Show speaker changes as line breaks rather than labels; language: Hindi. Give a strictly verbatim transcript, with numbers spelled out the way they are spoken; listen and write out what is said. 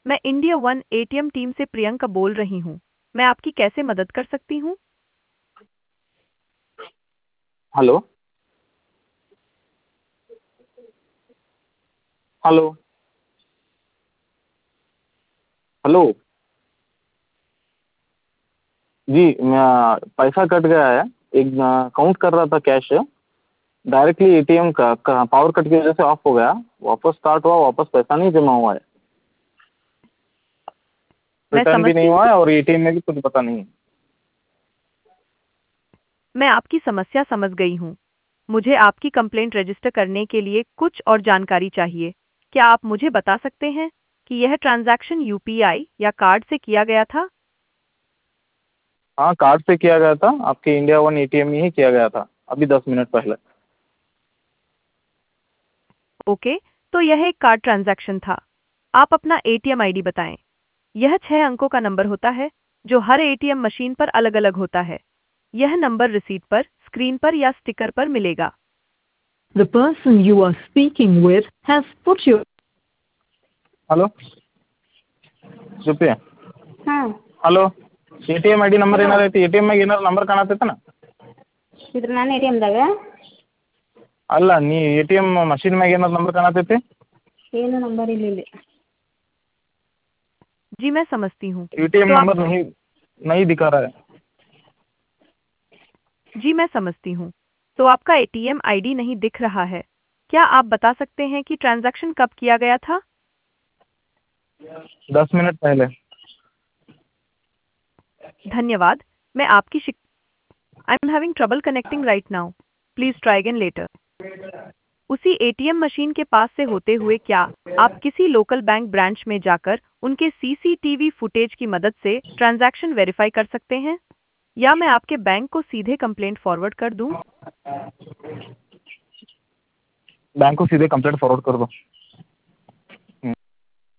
मैं इंडिया वन एटीएम टीम से प्रियंका बोल रही हूँ। मैं आपकी कैसे मदद कर सकती हूँ?
हेलो। हेलो। हेलो। जी, मैं पैसा कट गया है। एक काउंट कर रहा था कैश। डायरेक्टली एटीएम का, का पावर कट की वजह से ऑफ हो गया। वापस स्टार्ट हुआ, वापस पैसा नहीं जमा हुआ है।
मैं
रिटर्न भी
समझती
नहीं
हूँ
हुआ
कि
है और एटीएम में भी कुछ पता नहीं है।
मैं आपकी समस्या समझ गई हूँ। मुझे आपकी कंप्लेंट रजिस्टर करने के लिए कुछ और जानकारी चाहिए। क्या आप मुझे बता सकते हैं कि यह ट्रांजैक्शन यूपीआई या कार्ड से किया गया था?
हाँ, कार्ड से किया गया था। आपके इंडिया वन एटीएम में ही किया गया था, अभी दस मिनट पहले।
ओके, तो यह एक कार्ड ट्रांजैक्शन था। आप अपना एटीएम आईडी बताएं। यह छह अंकों का नंबर होता है जो हर एटीएम मशीन पर अलग-अलग होता है। यह नंबर रिसीट पर, स्क्रीन पर या स्टिकर पर मिलेगा।
The person you are speaking with has put your
hello, रुपये।
ಹಾಂ
hello, A T M I D number
hello
ಏನಾರು ಐತಿ? ಎ ಟಿ ಎಮ್ನಾಗ ಏನಾರು ನಂಬರ್ ಕಾಣತೈತನ?
ಇದ್ರ ನಾನು ಎ ಟಿ ಎಮ್ದಾಗ
ಅಲ್ಲ, ನೀ ಎ ಟಿ ಎಮ್ ಮಷಿನ್ ಮ್ಯಾಗ ಏನಾರು ನಂಬರ್ ಕಾಣತೈತಿ?
ಏನು ನಂಬರ್ ಇಲ್ಲ ಇಲ್ಲಿ.
जी मैं समझती हूँ।
ए टी एम
तो आप
नंबर नहीं नहीं दिखा रहा है।
जी मैं समझती हूँ। तो आपका एटीएम आईडी नहीं दिख रहा है। क्या आप बता सकते हैं कि ट्रांजैक्शन कब किया गया था?
दस मिनट पहले।
धन्यवाद। मैं आपकी शिक I am having trouble connecting right now. Please try again later. उसी एटीएम मशीन के पास से होते हुए क्या आप किसी लोकल बैंक ब्रांच में जाकर उनके सीसीटीवी फुटेज की मदद से ट्रांजैक्शन वेरीफाई कर सकते हैं? या मैं आपके बैंक को सीधे कंप्लेंट फॉरवर्ड कर दूं?
बैंक को सीधे कंप्लेंट फॉरवर्ड कर दो।